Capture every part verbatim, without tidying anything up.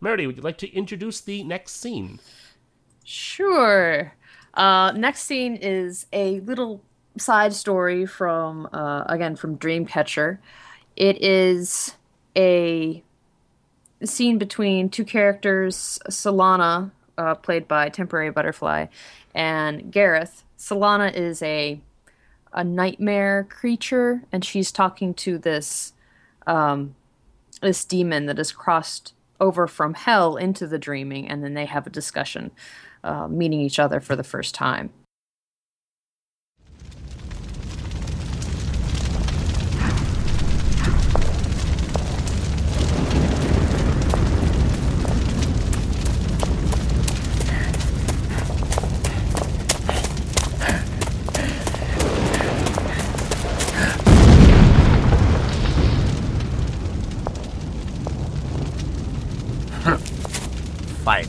Meredy, would you like to introduce the next scene? Sure. Uh, next scene is a little side story from, uh, again, from Dreamcatcher. It is a scene between two characters, Solana, uh, played by Temporary Butterfly, and Gareth. Solana is a a nightmare creature, and she's talking to this um, this demon that has crossed over from hell into the dreaming, and then they have a discussion, uh, meeting each other for the first time. Fine.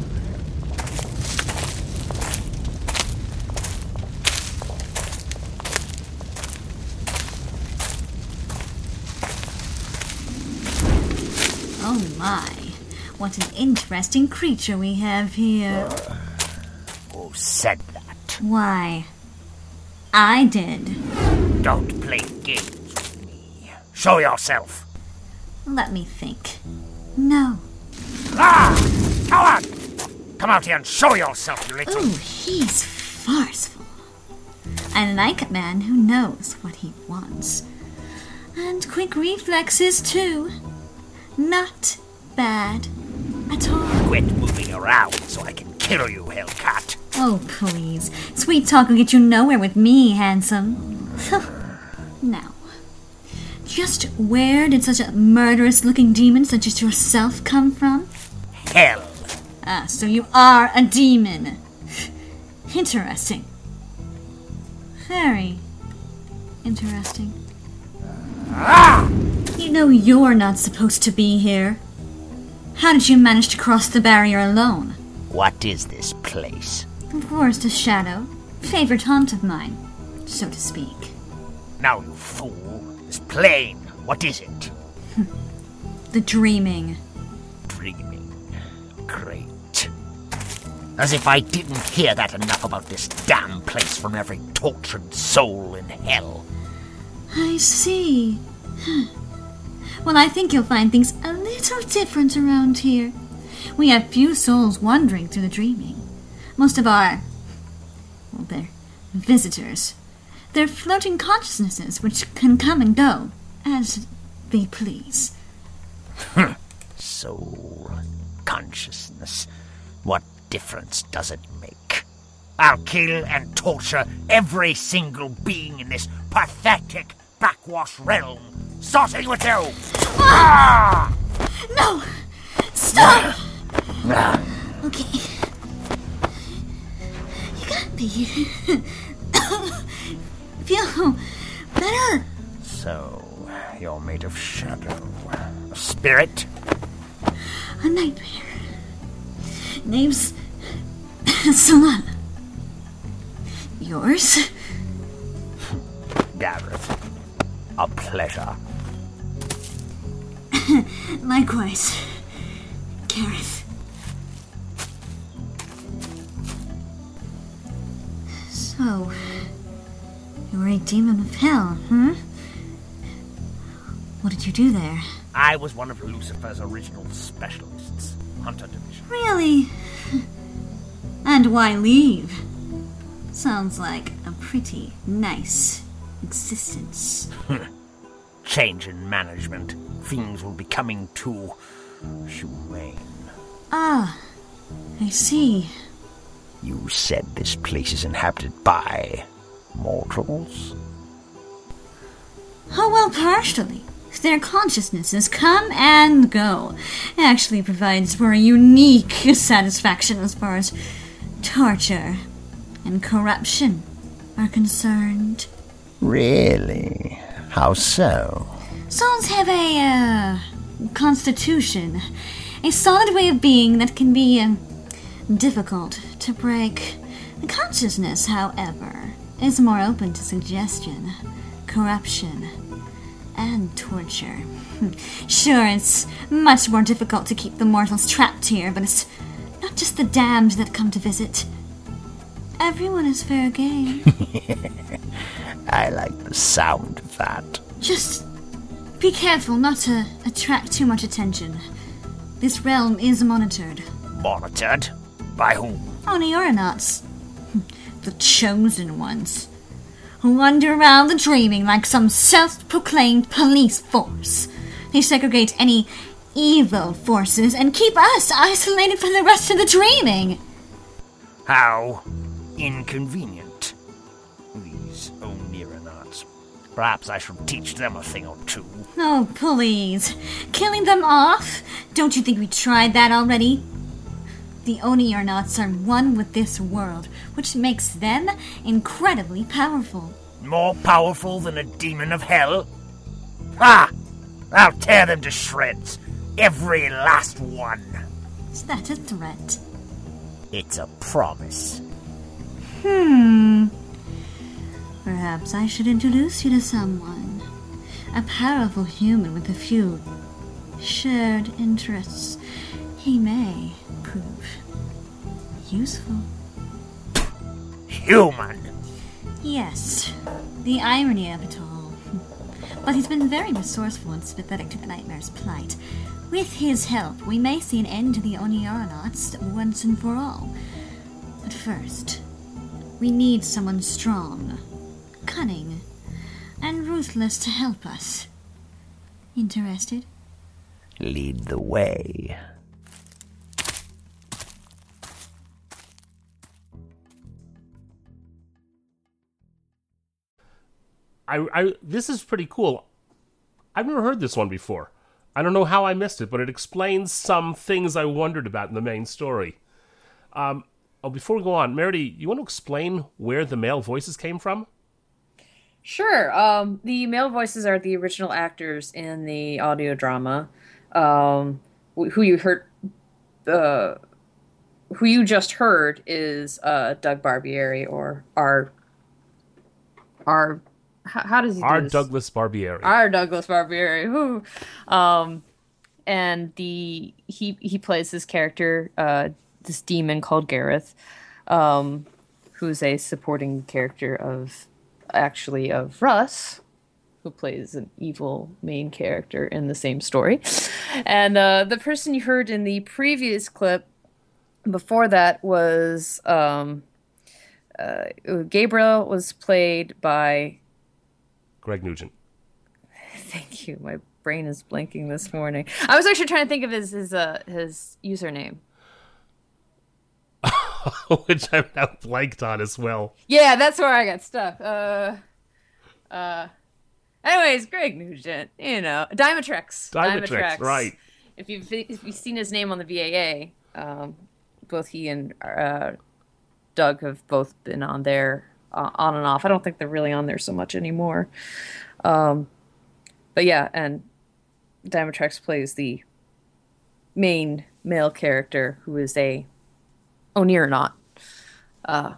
Oh my, what an interesting creature we have here. Who said that? Why, I did. Don't play games with me. Show yourself. Let me think. No. Ah! Come on! Come out here and show yourself, you little... Ooh, he's farceful. I like a man who knows what he wants. And quick reflexes, too. Not bad at all. Quit moving around so I can kill you, Hellcat. Oh, please. Sweet talk will get you nowhere with me, handsome. Now, just where did such a murderous-looking demon such as yourself come from? Hell. Ah, so you are a demon. Interesting. Very interesting. Ah! You know you're not supposed to be here. How did you manage to cross the barrier alone? What is this place? The Forest of Shadow. Favorite haunt of mine, so to speak. Now, you fool. It's plain. What is it? The Dreaming. Dreaming. Great. As if I didn't hear that enough about this damn place from every tortured soul in hell. I see. Well, I think you'll find things a little different around here. We have few souls wandering through the Dreaming. Most of our... well, they're visitors. They're floating consciousnesses which can come and go as they please. Soul. Consciousness. What difference does it make? I'll kill and torture every single being in this pathetic backwash realm, starting with you! Ah! No! Stop! Ah. Okay. You got me. Feel better. So, you're made of shadow. A spirit? A nightmare. Name's Solana. Yours? Gareth. A pleasure. Likewise, Gareth. So, you were a demon of hell, huh? What did you do there? I was one of Lucifer's original specialists. Hunter Division. Really? And why leave? Sounds like a pretty nice existence. Change in management. Things will be coming too humane. Ah, I see. You said this place is inhabited by mortals? Oh, well, partially. Their consciousnesses come and go. Actually provides for a unique satisfaction as far as torture and corruption are concerned. Really? How so? Souls have a, uh, constitution. A solid way of being that can be, uh, difficult to break. The consciousness, however, is more open to suggestion, corruption, and torture. Sure, it's much more difficult to keep the mortals trapped here, but it's not just the damned that come to visit. Everyone is fair game. I like the sound of that. Just be careful not to attract too much attention. This realm is monitored. Monitored? By whom? Only aeronauts. The chosen ones. Who wander around the dreaming like some self-proclaimed police force. They segregate any evil forces and keep us isolated from the rest of the dreaming. How inconvenient. These Onironauts. Perhaps I should teach them a thing or two. Oh, please. Killing them off? Don't you think we tried that already? The Onironauts are one with this world, which makes them incredibly powerful. More powerful than a demon of hell? Ha! I'll tear them to shreds. Every last one. Is that a threat? It's a promise. Hmm. Perhaps I should introduce you to someone. A powerful human with a few shared interests. He may prove useful. Human? Yes. The irony of it all. But he's been very resourceful and sympathetic to the Nightmare's plight. With his help, we may see an end to the Onironauts once and for all. But first, we need someone strong, cunning, and ruthless to help us. Interested? Lead the way. I, I this is pretty cool. I've never heard this one before. I don't know how I missed it, but it explains some things I wondered about in the main story. Um, oh, before we go on, Meredy, you want to explain where the male voices came from? Sure. Um, the male voices are the original actors in the audio drama. Um, who you heard, uh, who you just heard is uh, Doug Barbieri, or our our. How, how does he do R. this? Douglas Barbieri. R. Douglas Barbieri. Who, um, and the he he plays this character, uh, this demon called Gareth, um, who's a supporting character of actually of Russ, who plays an evil main character in the same story, and uh, the person you heard in the previous clip before that was um, uh, Gabriel was played by. Greg Nugent. Thank you. My brain is blanking this morning. I was actually trying to think of his his uh, his username, which I've now blanked on as well. Yeah, that's where I got stuck. Uh, uh. Anyways, Greg Nugent. You know, Diamondtrex. Diamondtrex, right? If you've if you've seen his name on the V A A, um, both he and uh, Doug have both been on there. Uh, on and off. I don't think they're really on there so much anymore. Um, but yeah, and Diamondtrex plays the main male character, who is a Onironaut. Uh,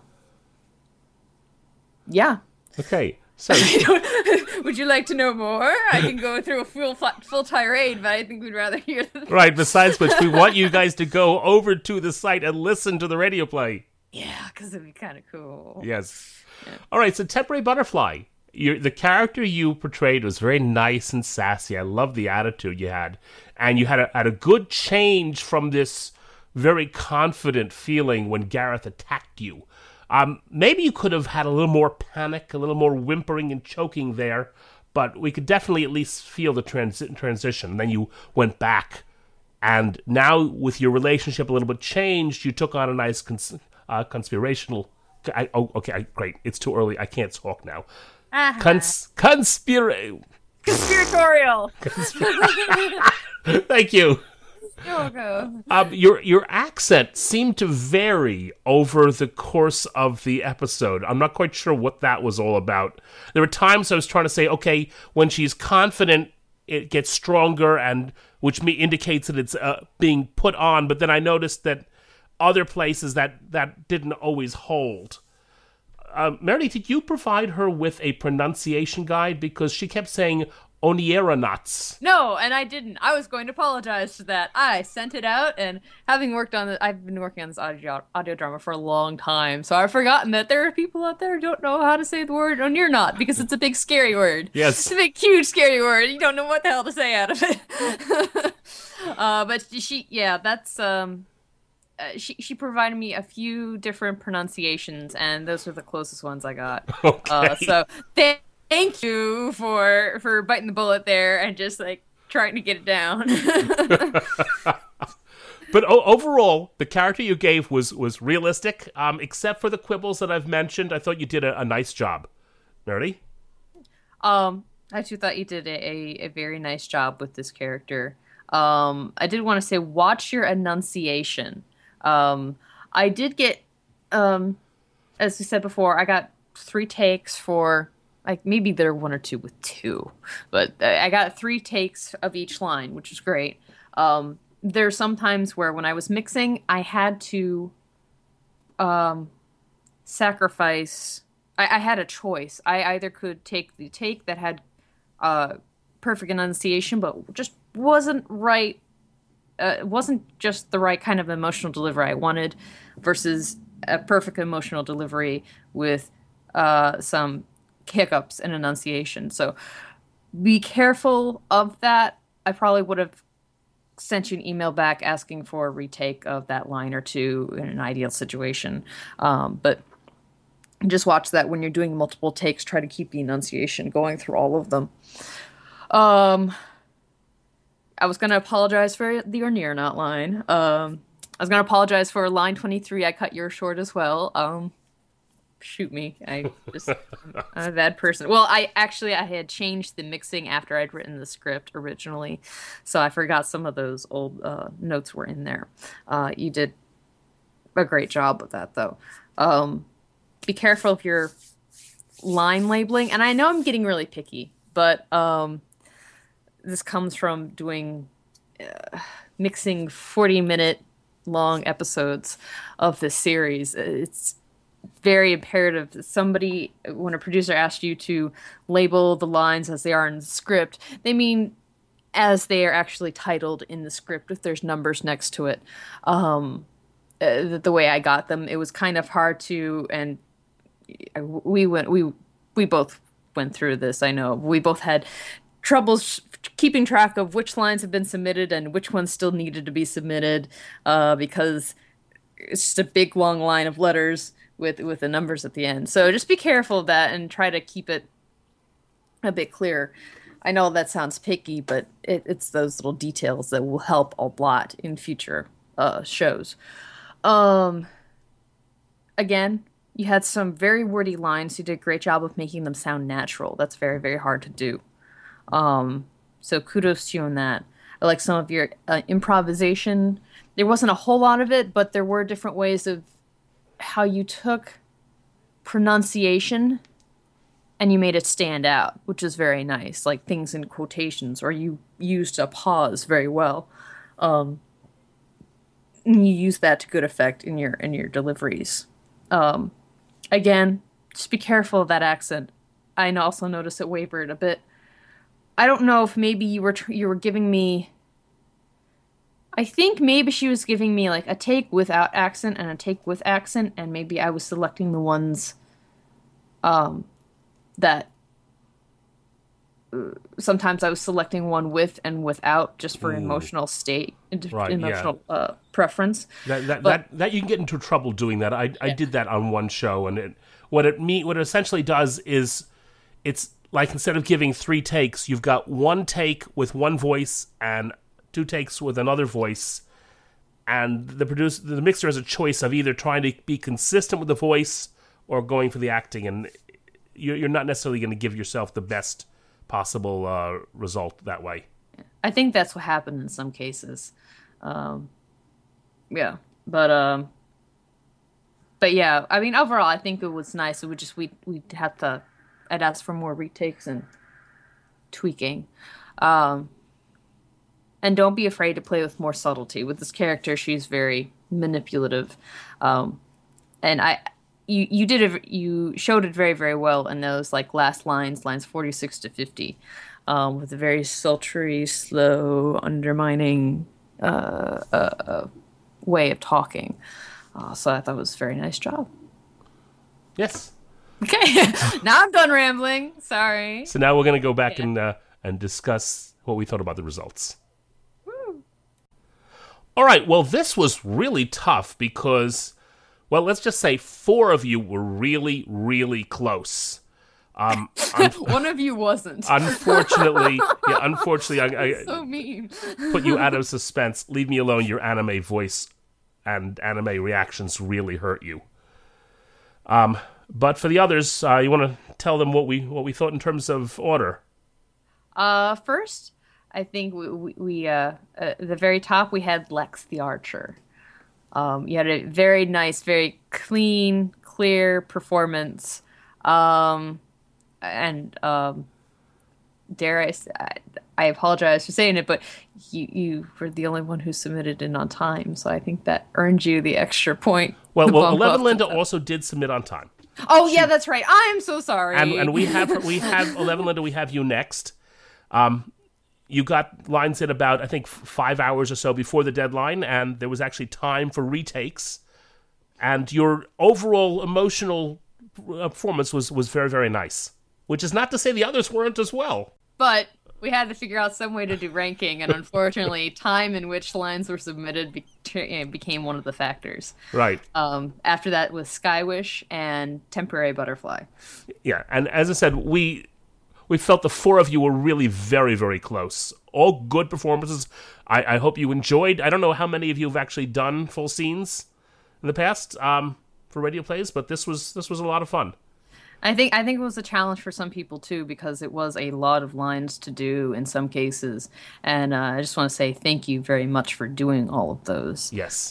yeah. Okay, so would you like to know more? I can go through a full full tirade, but I think we'd rather hear. The- right. Besides which, we want you guys to go over to the site and listen to the radio play. Yeah, because it'd be kind of cool. Yes. Yeah. All right, so Temporary Butterfly. You're, the character you portrayed was very nice and sassy. I love the attitude you had. And you had a, had a good change from this very confident feeling when Gareth attacked you. Um, maybe you could have had a little more panic, a little more whimpering and choking there, but we could definitely at least feel the transi- transition. And then you went back, and now with your relationship a little bit changed, you took on a nice cons- uh, conspirational... I, oh, okay, I, great. It's too early. I can't talk now. Uh-huh. Cons- conspira- Conspiratorial. Thank you. You're welcome. Um, your your accent seemed to vary over the course of the episode. I'm not quite sure what that was all about. There were times I was trying to say, okay, when she's confident, it gets stronger, and which me indicates that it's uh, being put on. But then I noticed that other places that, that didn't always hold. Um, Meredy, did you provide her with a pronunciation guide? Because she kept saying Onieronauts. No, and I didn't. I was going to apologize for that. I sent it out, and having worked on it, I've been working on this audio audio drama for a long time, so I've forgotten that there are people out there who don't know how to say the word Oniernaut because it's a big scary word. Yes. It's a big, huge, scary word. You don't know what the hell to say out of it. uh, but she, yeah, that's um, uh, she she provided me a few different pronunciations, and those were the closest ones I got. Okay. Uh, so thank. Thank you for for biting the bullet there and just like trying to get it down. But o- overall, the character you gave was was realistic, um, except for the quibbles that I've mentioned. I thought you did a, a nice job. Nerdy? Um, I too thought you did a, a, a very nice job with this character. Um, I did want to say, watch your enunciation. Um, I did get, um, as we said before, I got three takes for. Like maybe there were one or two with two, but I got three takes of each line, which is great. Um, there's some times where when I was mixing, I had to um, sacrifice. I, I had a choice. I either could take the take that had uh, perfect enunciation, but just wasn't right. Uh, it wasn't just the right kind of emotional delivery I wanted, versus a perfect emotional delivery with uh, some hiccups and enunciation. So be careful of that. I probably would have sent you an email back asking for a retake of that line or two in an ideal situation. Um, but just watch that when you're doing multiple takes. Try to keep the enunciation going through all of them. Um, I was going to apologize for the or near not line. Um, I was going to apologize for line twenty-three. I cut yours short as well. Um, Shoot me. I just, I'm a bad person. Well, I actually, I had changed the mixing after I'd written the script originally. So I forgot some of those old uh, notes were in there. Uh, you did a great job with that, though. Um, be careful of your line labeling. And I know I'm getting really picky, but um, this comes from doing, uh, mixing forty minute long episodes of this series. It's very imperative that somebody, when a producer asks you to label the lines as they are in the script, they mean as they are actually titled in the script if there's numbers next to it. Um, uh, the way I got them, it was kind of hard to, and we went, we we both went through this. I know we both had troubles keeping track of which lines have been submitted and which ones still needed to be submitted, uh, because it's just a big long line of letters with with the numbers at the end. So just be careful of that and try to keep it a bit clear. I know that sounds picky, but it, it's those little details that will help a lot in future uh, shows. Um, again, you had some very wordy lines. You did a great job of making them sound natural. That's very, very hard to do. Um, so kudos to you on that. I like some of your uh, improvisation. There wasn't a whole lot of it, but there were different ways of how you took pronunciation and you made it stand out, which is very nice. Like things in quotations, or you used a pause very well. Um, and you use that to good effect in your in your deliveries. Um, again, just be careful of that accent. I also noticed it wavered a bit. I don't know if maybe you were tr- you were giving me. I think maybe she was giving me like a take without accent and a take with accent, and maybe I was selecting the ones um, that uh, sometimes I was selecting one with and without just for Ooh. emotional state, Right, emotional yeah. uh, preference. That that, But, that that you can get into trouble doing that. I I did that on one show, and it what it me what it essentially does is it's like instead of giving three takes, you've got one take with one voice and two takes with another voice, and the producer, the mixer has a choice of either trying to be consistent with the voice or going for the acting, and you're, you're not necessarily going to give yourself the best possible uh, result that way. I think that's what happened in some cases. Um, yeah, but um, but yeah, I mean, overall, I think it was nice. It would just we we'd have to. I'd ask for more retakes and tweaking. Um, And don't be afraid to play with more subtlety. With this character, she's very manipulative, um, and I, you, you did a, you showed it very, very well in those like last lines, lines forty-six to fifty. um, with a very sultry, slow, undermining uh, uh, uh, way of talking. Uh, so I thought it was a very nice job. Yes. Okay, now I'm done rambling. Sorry. So now we're going to go back yeah. and uh, and discuss what we thought about the results. Woo. All right, well, this was really tough because, well, let's just say four of you were really, really close. Um, un- One of you wasn't. Unfortunately, yeah, unfortunately, I, I so mean. Put you out of suspense. Leave me alone. Your anime voice and anime reactions really hurt you. Um, but for the others, uh, you want to tell them what we what we thought in terms of order? Uh, first, I think we we, we uh, at the very top we had Lex the Archer. Um, you had a very nice, very clean, clear performance. Um. And um, dare I, say, I apologize for saying it, but you, you were the only one who submitted in on time, so I think that earned you the extra point. Well, well Eleven Linda also did submit on time. Oh she, yeah, that's right. I'm so sorry. And, and we have we have Eleven Linda. We have you next. Um, you got lines in about I think five hours or so before the deadline, and there was actually time for retakes. And your overall emotional performance was was very very nice. Which is not to say the others weren't as well. But we had to figure out some way to do ranking, and unfortunately, time in which lines were submitted be- became one of the factors. Right. Um, after that was Skywish and Temporary Butterfly. Yeah, and as I said, we we felt the four of you were really very, very close. All good performances. I, I hope you enjoyed. I don't know how many of you have actually done full scenes in the past um, for radio plays, but this was this was a lot of fun. I think I think it was a challenge for some people too, because it was a lot of lines to do in some cases, and uh, I just want to say thank you very much for doing all of those. Yes.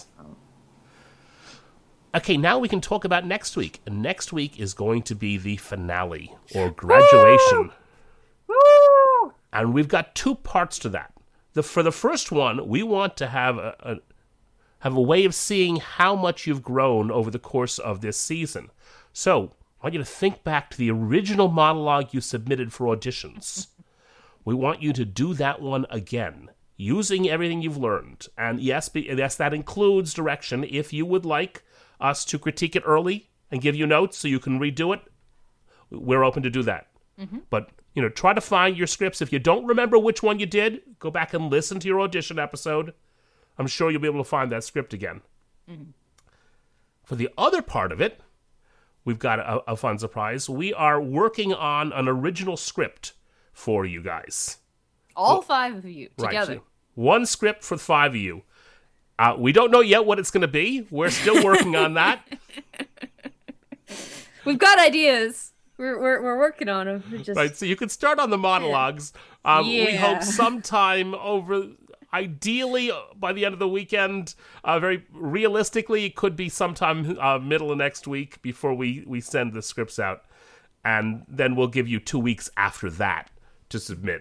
Okay, now we can talk about next week. And next week is going to be the finale or graduation, Woo! Woo! And we've got two parts to that. The for the first one, we want to have a, a have a way of seeing how much you've grown over the course of this season. So. I want you to think back to the original monologue you submitted for auditions. We want you to do that one again, using everything you've learned. And yes, be, yes, that includes direction. If you would like us to critique it early and give you notes so you can redo it, we're open to do that. Mm-hmm. But, you know, try to find your scripts. If you don't remember which one you did, go back and listen to your audition episode. I'm sure you'll be able to find that script again. Mm-hmm. For the other part of it, we've got a, a fun surprise. We are working on an original script for you guys. All well, five of you together. Right. One script for five of you. Uh, we don't know yet what it's going to be. We're still working on that. We've got ideas. We're we're, we're working on them. We're just... Right. So you can start on the monologues. Yeah. Um, yeah. We hope sometime over. Ideally, by the end of the weekend, uh, very realistically, it could be sometime uh, middle of next week before we, we send the scripts out. And then we'll give you two weeks after that to submit.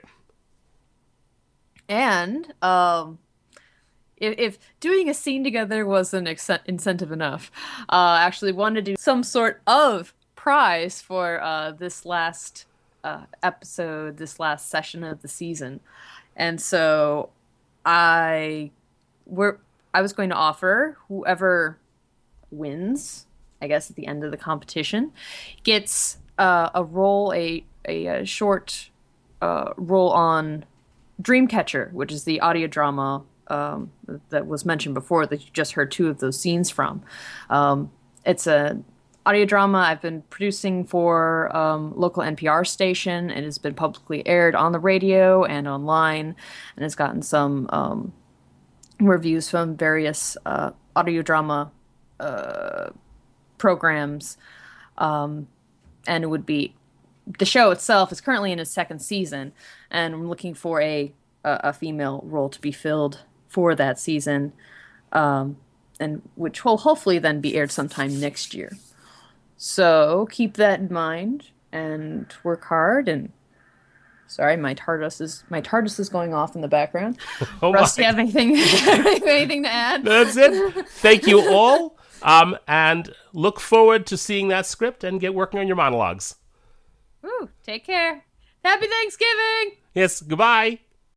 And um, if, if doing a scene together wasn't ex- incentive enough, uh, I actually wanted to do some sort of prize for uh, this last uh, episode, this last session of the season. And so... I we're I was going to offer whoever wins, I guess at the end of the competition, gets uh, a role, a, a, a short uh, role on Dreamcatcher, which is the audio drama um, that was mentioned before that you just heard two of those scenes from. Um, it's a audio drama I've been producing for um, local N P R station, and it's been publicly aired on the radio and online, and it's gotten some um, reviews from various uh, audio drama uh, programs. Um, and it would be the show itself is currently in its second season, and I'm looking for a a, a female role to be filled for that season, um, and which will hopefully then be aired sometime next year. So keep that in mind and work hard. And sorry, my TARDIS is my TARDIS is going off in the background. Oh Russ, do my. you have anything anything to add? That's it. Thank you all, um, and look forward to seeing that script and get working on your monologues. Woo, take care. Happy Thanksgiving! Yes, goodbye.